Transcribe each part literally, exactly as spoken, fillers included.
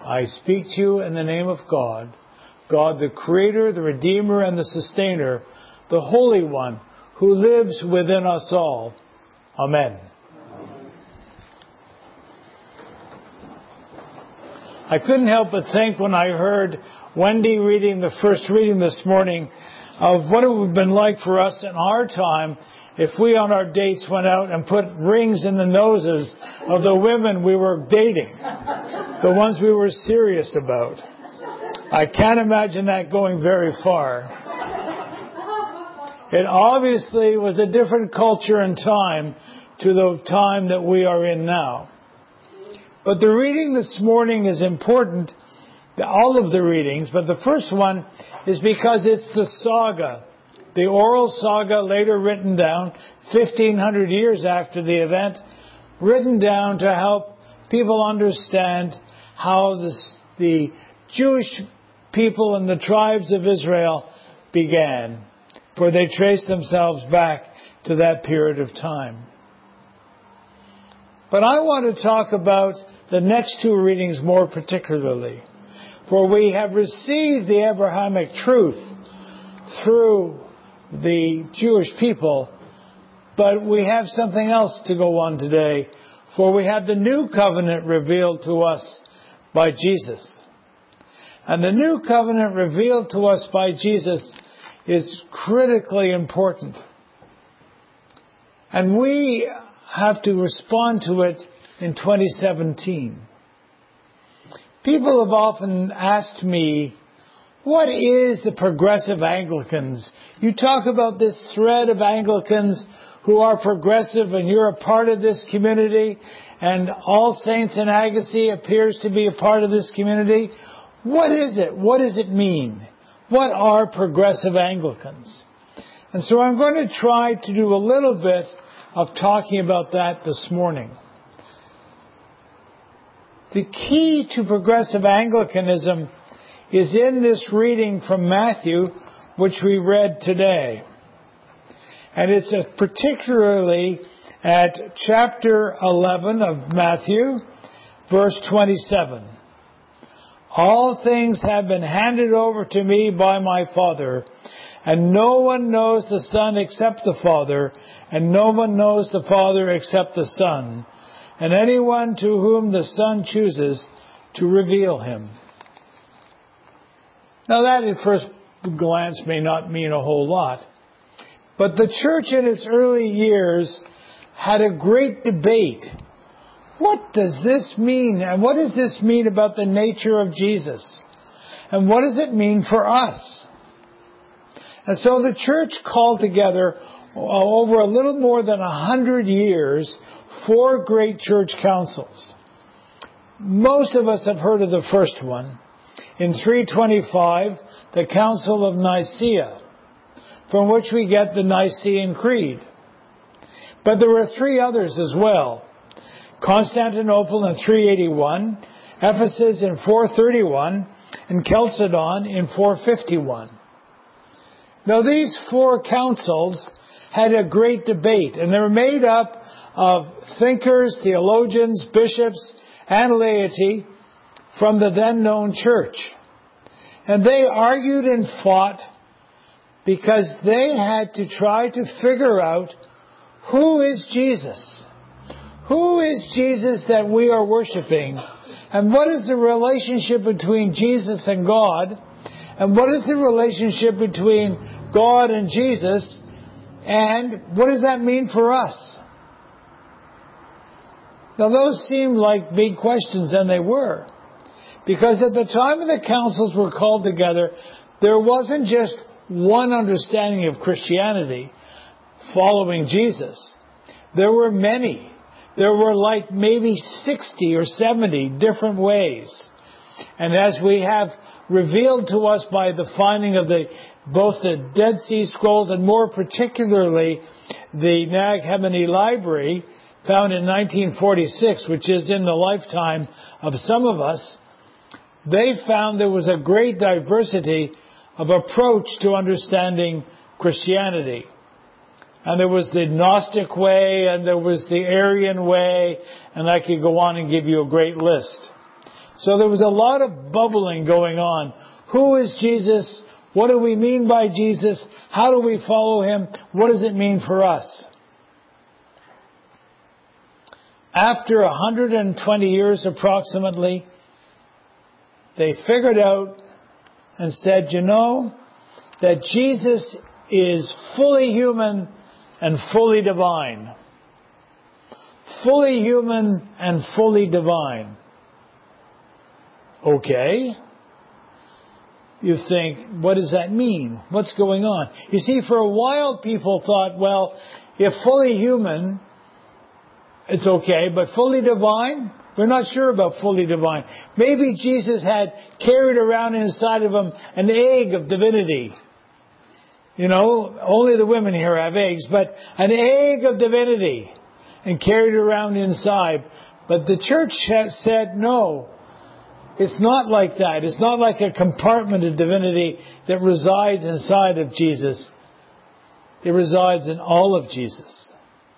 I speak to you in the name of God, God the Creator, the Redeemer, and the Sustainer, the Holy One, who lives within us all. Amen. I couldn't help but think when I heard Wendy reading the first reading this morning of what it would have been like for us in our time if we on our dates went out and put rings in the noses of the women we were dating, the ones we were serious about. I can't imagine that going very far. It obviously was a different culture and time to the time that we are in now. But the reading this morning is important, all of the readings, but the first one is because it's the saga, the oral saga later written down fifteen hundred years after the event, written down to help people understand how this, the Jewish people and the tribes of Israel began, for they trace themselves back to that period of time. But I want to talk about the next two readings more particularly. For we have received the Abrahamic truth through the Jewish people, but we have something else to go on today, for we have the new covenant revealed to us by Jesus. And the new covenant revealed to us by Jesus is critically important. And we have to respond to it in twenty seventeen. People have often asked me, what is the progressive Anglicans? You talk about this thread of Anglicans who are progressive and you're a part of this community, and All Saints in Agassiz appears to be a part of this community. What is it? What does it mean? What are progressive Anglicans? And so I'm going to try to do a little bit of talking about that this morning. The key to progressive Anglicanism is in this reading from Matthew, which we read today. And it's particularly at chapter eleven of Matthew, verse twenty-seven. All things have been handed over to me by my Father, and no one knows the Son except the Father, and no one knows the Father except the Son, and anyone to whom the Son chooses to reveal him. Now that at first glance may not mean a whole lot, but the church in its early years had a great debate. What does this mean? And what does this mean about the nature of Jesus? And what does it mean for us? And so the church called together over a little more than a hundred years four great church councils. Most of us have heard of the first one. In three twenty-five, the Council of Nicaea, from which we get the Nicene Creed. But there were three others as well. Constantinople in three eighty-one, Ephesus in four thirty-one, and Chalcedon in four fifty-one. Now these four councils had a great debate, and they were made up of thinkers, theologians, bishops, and laity from the then known church. And they argued and fought because they had to try to figure out, who is Jesus? Who is Jesus that we are worshiping? And what is the relationship between Jesus and God? And what is the relationship between God and Jesus? And what does that mean for us? Now those seem like big questions, and they were. Because at the time of the councils were called together, there wasn't just one understanding of Christianity following Jesus. There were many. There were like maybe sixty or seventy different ways. And as we have revealed to us by the finding of the both the Dead Sea Scrolls and more particularly the Nag Hammadi Library, found in nineteen forty-six, which is in the lifetime of some of us, they found there was a great diversity of approach to understanding Christianity. And there was the Gnostic way, and there was the Arian way, and I could go on and give you a great list. So there was a lot of bubbling going on. Who is Jesus? What do we mean by Jesus? How do we follow him? What does it mean for us? After one hundred twenty years approximately, they figured out and said, you know, that Jesus is fully human and fully divine. Fully human and fully divine. Okay. You think, what does that mean? What's going on? You see, for a while people thought, well, if fully human, it's okay, but fully divine? We're not sure about fully divine. Maybe Jesus had carried around inside of him an egg of divinity. You know, only the women here have eggs, but an egg of divinity and carried around inside. But the church has said, no, it's not like that. It's not like a compartment of divinity that resides inside of Jesus. It resides in all of Jesus.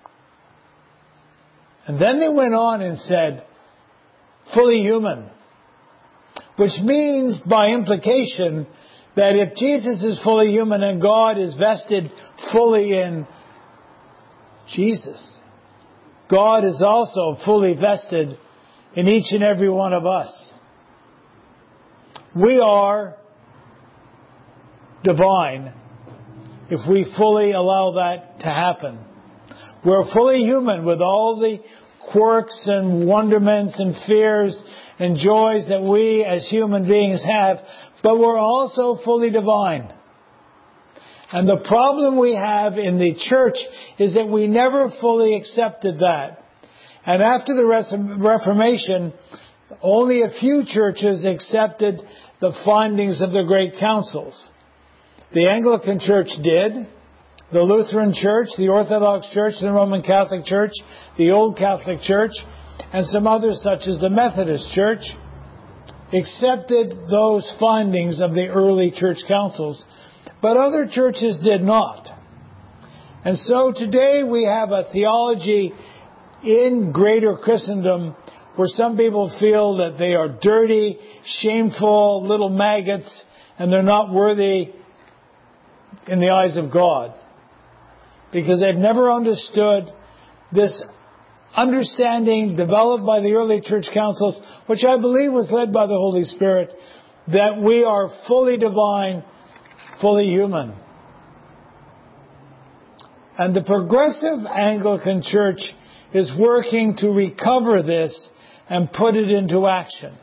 And then they went on and said, fully human. Which means, by implication, that if Jesus is fully human and God is vested fully in Jesus, God is also fully vested in each and every one of us. We are divine if we fully allow that to happen. We're fully human with all the quirks and wonderments and fears and joys that we as human beings have, but we're also fully divine. And the problem we have in the church is that we never fully accepted that. And after the Reformation, only a few churches accepted the findings of the great councils. The Anglican Church did. The Lutheran Church, the Orthodox Church, the Roman Catholic Church, the Old Catholic Church, and some others such as the Methodist Church accepted those findings of the early church councils. But other churches did not. And so today we have a theology in greater Christendom where some people feel that they are dirty, shameful, little maggots, and they're not worthy in the eyes of God. Because they've never understood this understanding developed by the early church councils, which I believe was led by the Holy Spirit, that we are fully divine, fully human. And the Progressive Anglican Church is working to recover this and put it into action.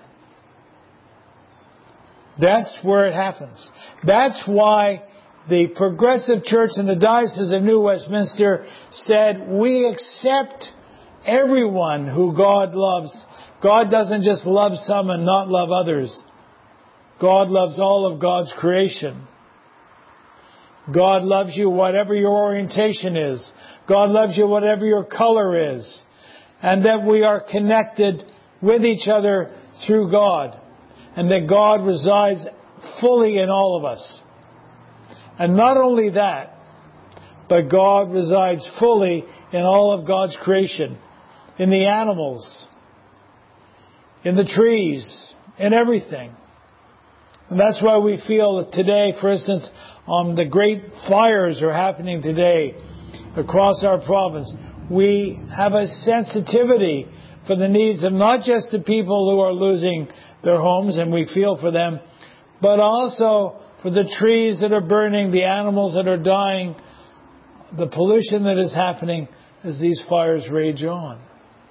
That's where it happens. That's why the Progressive Church in the Diocese of New Westminster said, we accept everyone who God loves. God doesn't just love some and not love others. God loves all of God's creation. God loves you whatever your orientation is. God loves you whatever your color is. And that we are connected with each other through God. And that God resides fully in all of us. And not only that, but God resides fully in all of God's creation. In the animals. In the trees. In everything. And that's why we feel that today, for instance, um, the great fires are happening today across our province. We have a sensitivity for the needs of not just the people who are losing their homes, and we feel for them, but also for the trees that are burning, the animals that are dying, the pollution that is happening as these fires rage on.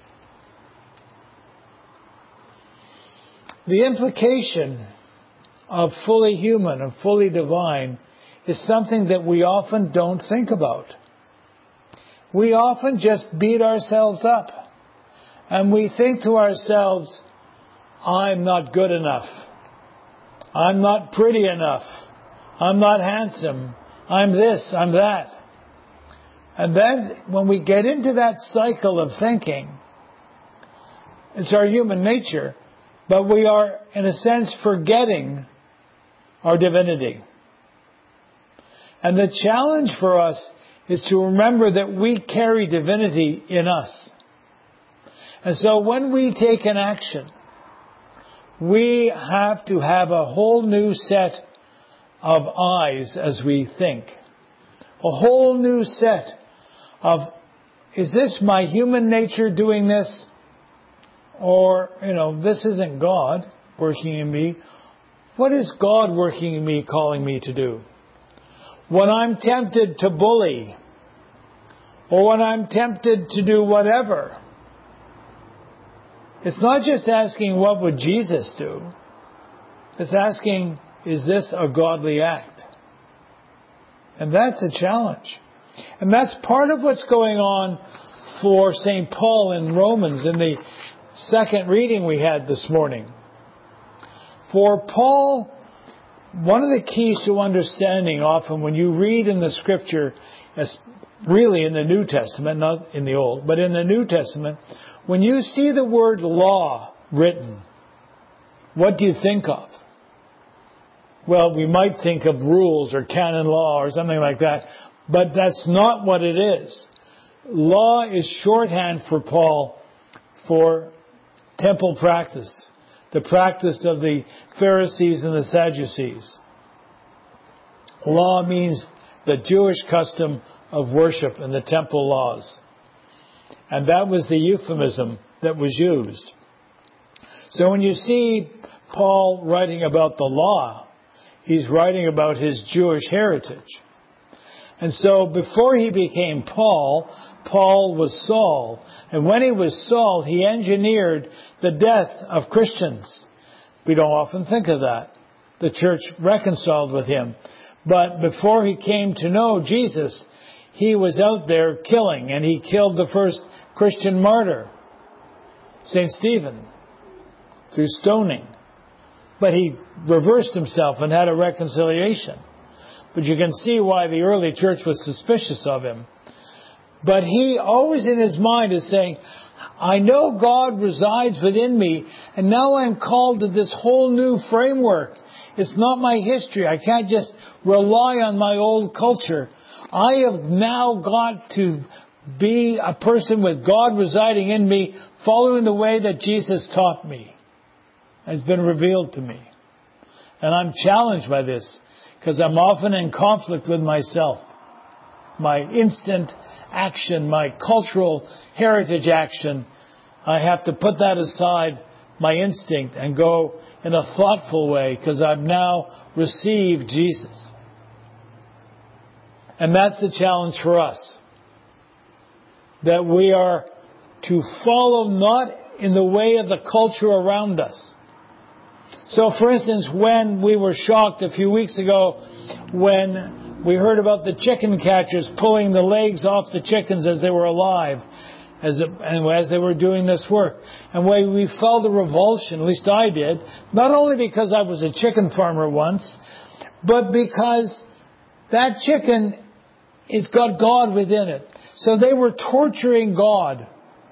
The implication of fully human and fully divine is something that we often don't think about. We often just beat ourselves up. And we think to ourselves, I'm not good enough. I'm not pretty enough. I'm not handsome. I'm this, I'm that. And then when we get into that cycle of thinking, it's our human nature, but we are, in a sense, forgetting our divinity. And the challenge for us is to remember that we carry divinity in us. And so when we take an action, we have to have a whole new set of eyes as we think. A whole new set of, is this my human nature doing this? Or, you know, this isn't God working in me. What is God working in me, calling me to do? When I'm tempted to bully, or when I'm tempted to do whatever, it's not just asking, what would Jesus do? It's asking, is this a godly act? And that's a challenge. And that's part of what's going on for Saint Paul in Romans in the second reading we had this morning. For Paul, one of the keys to understanding often when you read in the Scripture, as really in the New Testament, not in the Old, but in the New Testament, when you see the word law written, what do you think of? Well, we might think of rules or canon law or something like that, but that's not what it is. Law is shorthand for Paul for temple practice, the practice of the Pharisees and the Sadducees. Law means the Jewish custom of worship and the temple laws. And that was the euphemism that was used. So when you see Paul writing about the law, he's writing about his Jewish heritage. And so before he became Paul, Paul was Saul. And when he was Saul, he engineered the death of Christians. We don't often think of that. The church reconciled with him. But before he came to know Jesus, he was out there killing, and he killed the first Christian martyr, Saint Stephen, through stoning. But he reversed himself and had a reconciliation. But you can see why the early church was suspicious of him. But he always in his mind is saying, I know God resides within me, and now I'm called to this whole new framework. It's not my history. I can't just rely on my old culture. I have now got to be a person with God residing in me, following the way that Jesus taught me, has been revealed to me. And I'm challenged by this, because I'm often in conflict with myself. My instant action, my cultural heritage action, I have to put that aside, my instinct, and go in a thoughtful way, because I've now received Jesus. And that's the challenge for us. That we are to follow not in the way of the culture around us. So, for instance, when we were shocked a few weeks ago when we heard about the chicken catchers pulling the legs off the chickens as they were alive, as, it, and as they were doing this work. And we, we felt a revulsion, at least I did, not only because I was a chicken farmer once, but because that chicken has got God within it. So they were torturing God.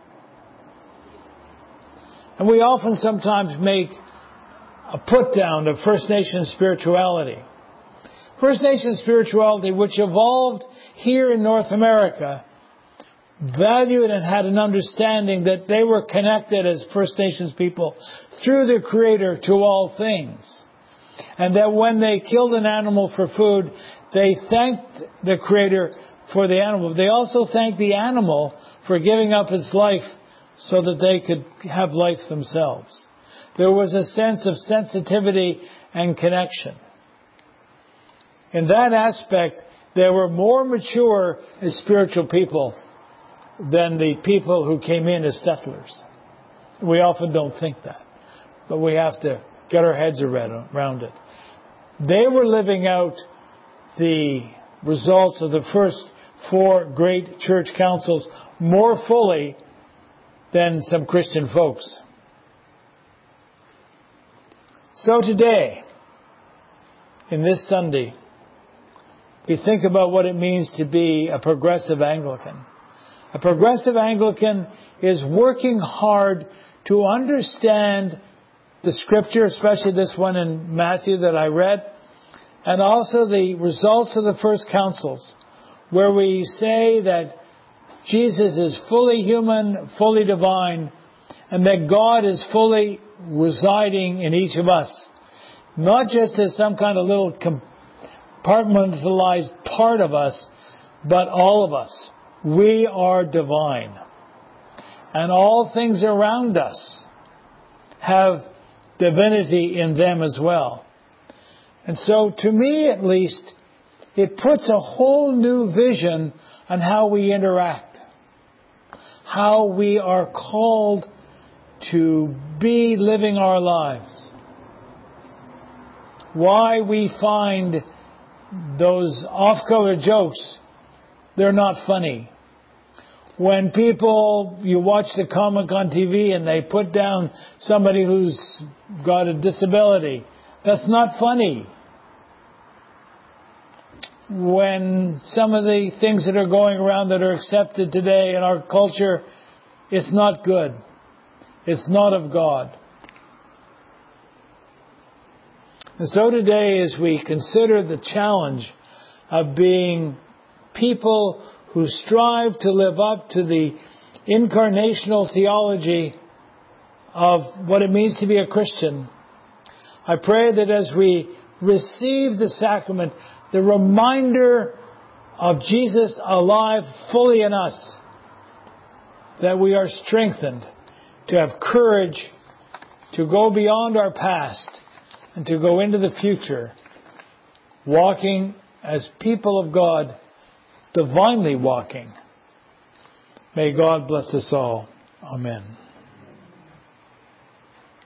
And we often sometimes make a put down of First Nation spirituality. First Nation spirituality, which evolved here in North America, valued and had an understanding that they were connected as First Nations people through the Creator to all things. And that when they killed an animal for food, they thanked the Creator for the animal. They also thanked the animal for giving up its life so that they could have life themselves. There was a sense of sensitivity and connection. In that aspect, they were more mature as spiritual people than the people who came in as settlers. We often don't think that, but we have to get our heads around it. They were living out the results of the first four great church councils more fully than some Christian folks. So today, in this Sunday, we think about what it means to be a progressive Anglican. A progressive Anglican is working hard to understand the Scripture, especially this one in Matthew that I read, and also the results of the first councils, where we say that Jesus is fully human, fully divine, and that God is fully residing in each of us, not just as some kind of little compartmentalized part of us, but all of us. We are divine. And all things around us have divinity in them as well. And so, to me at least, it puts a whole new vision on how we interact, how we are called to be living our lives, why we find those off-color jokes, they're not funny. When people, you watch the comic on T V and they put down somebody who's got a disability, that's not funny. When some of the things that are going around that are accepted today in our culture, it's not good. It's not of God. And so today, as we consider the challenge of being people who strive to live up to the incarnational theology of what it means to be a Christian, I pray that as we receive the sacrament, the reminder of Jesus alive fully in us, that we are strengthened to have courage to go beyond our past and to go into the future, walking as people of God, divinely walking. May God bless us all. Amen.